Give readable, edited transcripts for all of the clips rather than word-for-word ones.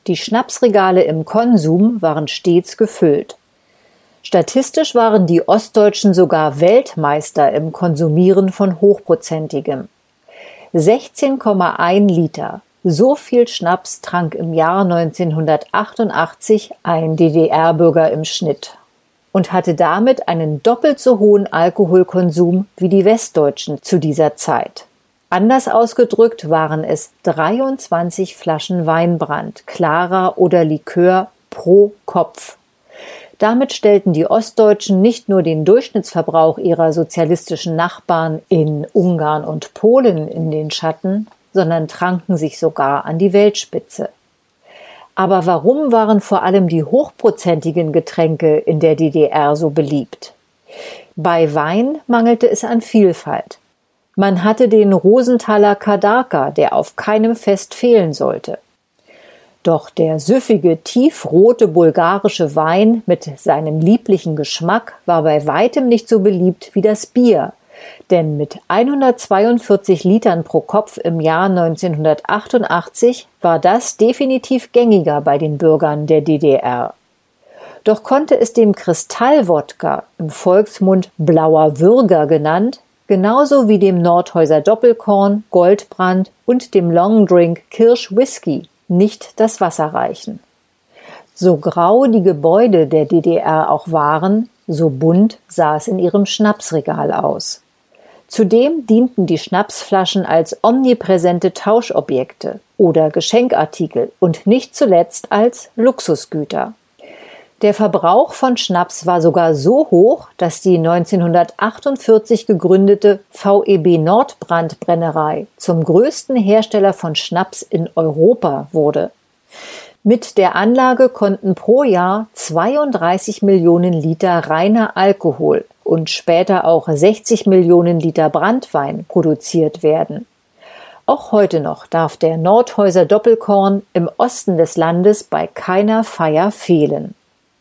Die Schnapsregale im Konsum waren stets gefüllt. Statistisch waren die Ostdeutschen sogar Weltmeister im Konsumieren von Hochprozentigem. 16,1 Liter. So viel Schnaps trank im Jahr 1988 ein DDR-Bürger im Schnitt und hatte damit einen doppelt so hohen Alkoholkonsum wie die Westdeutschen zu dieser Zeit. Anders ausgedrückt waren es 23 Flaschen Weinbrand, klarer oder Likör pro Kopf. Damit stellten die Ostdeutschen nicht nur den Durchschnittsverbrauch ihrer sozialistischen Nachbarn in Ungarn und Polen in den Schatten, sondern tranken sich sogar an die Weltspitze. Aber warum waren vor allem die hochprozentigen Getränke in der DDR so beliebt? Bei Wein mangelte es an Vielfalt. Man hatte den Rosenthaler Kadarka, der auf keinem Fest fehlen sollte. Doch der süffige, tiefrote bulgarische Wein mit seinem lieblichen Geschmack war bei weitem nicht so beliebt wie das Bier, denn mit 142 Litern pro Kopf im Jahr 1988 war das definitiv gängiger bei den Bürgern der DDR. Doch konnte es dem Kristallwodka, im Volksmund Blauer Würger genannt, genauso wie dem Nordhäuser Doppelkorn, Goldbrand und dem Longdrink Kirsch Whisky nicht das Wasser reichen. So grau die Gebäude der DDR auch waren, so bunt sah es in ihrem Schnapsregal aus. Zudem dienten die Schnapsflaschen als omnipräsente Tauschobjekte oder Geschenkartikel und nicht zuletzt als Luxusgüter. Der Verbrauch von Schnaps war sogar so hoch, dass die 1948 gegründete VEB Nordbrand-Brennerei zum größten Hersteller von Schnaps in Europa wurde. Mit der Anlage konnten pro Jahr 32 Millionen Liter reiner Alkohol und später auch 60 Millionen Liter Branntwein produziert werden. Auch heute noch darf der Nordhäuser Doppelkorn im Osten des Landes bei keiner Feier fehlen.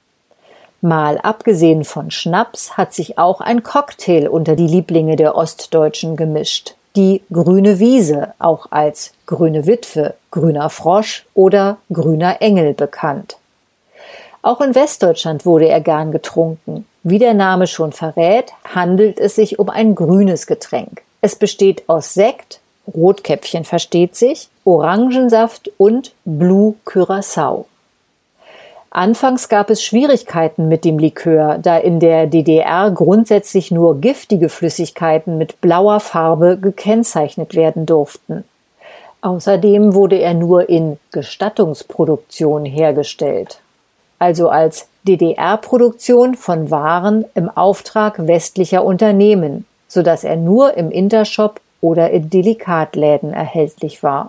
Mal abgesehen von Schnaps hat sich auch ein Cocktail unter die Lieblinge der Ostdeutschen gemischt. Die Grüne Wiese, auch als Grüne Witwe, Grüner Frosch oder Grüner Engel bekannt. Auch in Westdeutschland wurde er gern getrunken. Wie der Name schon verrät, handelt es sich um ein grünes Getränk. Es besteht aus Sekt, Rotkäppchen versteht sich, Orangensaft und Blue Curaçao. Anfangs gab es Schwierigkeiten mit dem Likör, da in der DDR grundsätzlich nur giftige Flüssigkeiten mit blauer Farbe gekennzeichnet werden durften. Außerdem wurde er nur in Gestattungsproduktion hergestellt, also als DDR-Produktion von Waren im Auftrag westlicher Unternehmen, sodass er nur im Intershop oder in Delikatläden erhältlich war.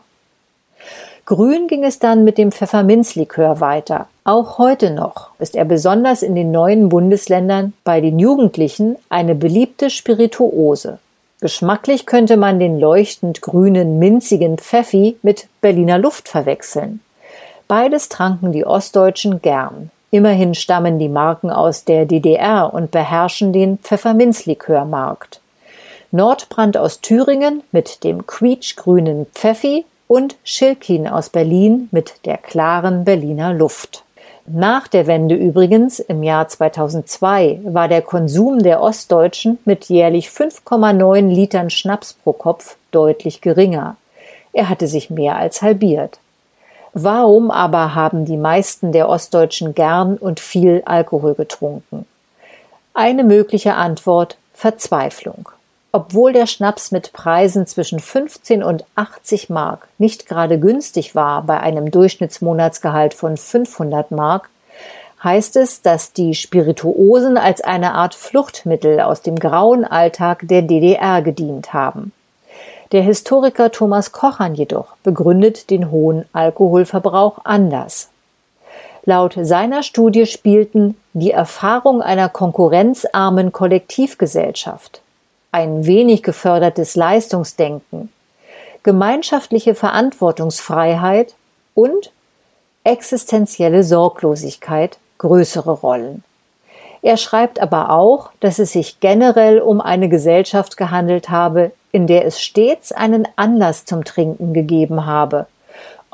Grün ging es dann mit dem Pfefferminzlikör weiter. Auch heute noch ist er besonders in den neuen Bundesländern bei den Jugendlichen eine beliebte Spirituose. Geschmacklich könnte man den leuchtend grünen, minzigen Pfeffi mit Berliner Luft verwechseln. Beides tranken die Ostdeutschen gern. Immerhin stammen die Marken aus der DDR und beherrschen den Pfefferminzlikörmarkt. Nordbrand aus Thüringen mit dem quietschgrünen Pfeffi und Schilkin aus Berlin mit der klaren Berliner Luft. Nach der Wende übrigens, im Jahr 2002, war der Konsum der Ostdeutschen mit jährlich 5,9 Litern Schnaps pro Kopf deutlich geringer. Er hatte sich mehr als halbiert. Warum aber haben die meisten der Ostdeutschen gern und viel Alkohol getrunken? Eine mögliche Antwort: Verzweiflung. Obwohl der Schnaps mit Preisen zwischen 15 und 80 Mark nicht gerade günstig war bei einem Durchschnittsmonatsgehalt von 500 Mark, heißt es, dass die Spirituosen als eine Art Fluchtmittel aus dem grauen Alltag der DDR gedient haben. Der Historiker Thomas Kochern jedoch begründet den hohen Alkoholverbrauch anders. Laut seiner Studie spielten die Erfahrung einer konkurrenzarmen Kollektivgesellschaft, ein wenig gefördertes Leistungsdenken, gemeinschaftliche Verantwortungsfreiheit und existenzielle Sorglosigkeit größere Rollen. Er schreibt aber auch, dass es sich generell um eine Gesellschaft gehandelt habe, in der es stets einen Anlass zum Trinken gegeben habe,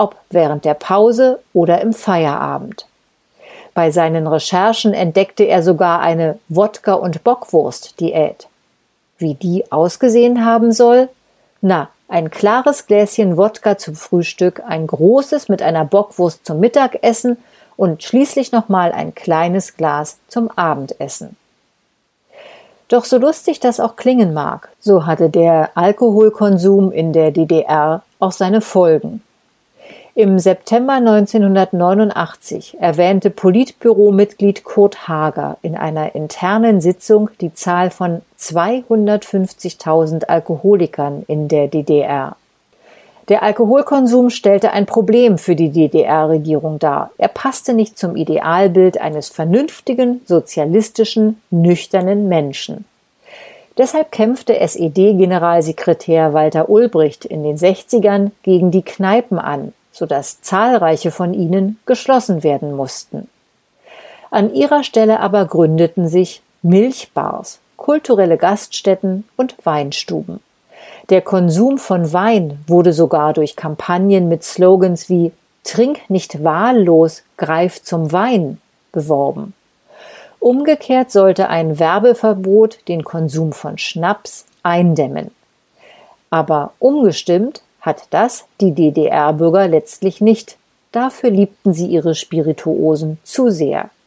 ob während der Pause oder im Feierabend. Bei seinen Recherchen entdeckte er sogar eine Wodka- und Bockwurst-Diät. Wie die ausgesehen haben soll? Na, ein klares Gläschen Wodka zum Frühstück, ein großes mit einer Bockwurst zum Mittagessen und schließlich nochmal ein kleines Glas zum Abendessen. Doch so lustig das auch klingen mag, so hatte der Alkoholkonsum in der DDR auch seine Folgen. Im September 1989 erwähnte Politbüromitglied Kurt Hager in einer internen Sitzung die Zahl von 250.000 Alkoholikern in der DDR. Der Alkoholkonsum stellte ein Problem für die DDR-Regierung dar. Er passte nicht zum Idealbild eines vernünftigen, sozialistischen, nüchternen Menschen. Deshalb kämpfte SED-Generalsekretär Walter Ulbricht in den 60ern gegen die Kneipen an, sodass zahlreiche von ihnen geschlossen werden mussten. An ihrer Stelle aber gründeten sich Milchbars, kulturelle Gaststätten und Weinstuben. Der Konsum von Wein wurde sogar durch Kampagnen mit Slogans wie „Trink nicht wahllos, greif zum Wein“ beworben. Umgekehrt sollte ein Werbeverbot den Konsum von Schnaps eindämmen. Aber umgestimmt hat das die DDR-Bürger letztlich nicht. Dafür liebten sie ihre Spirituosen zu sehr.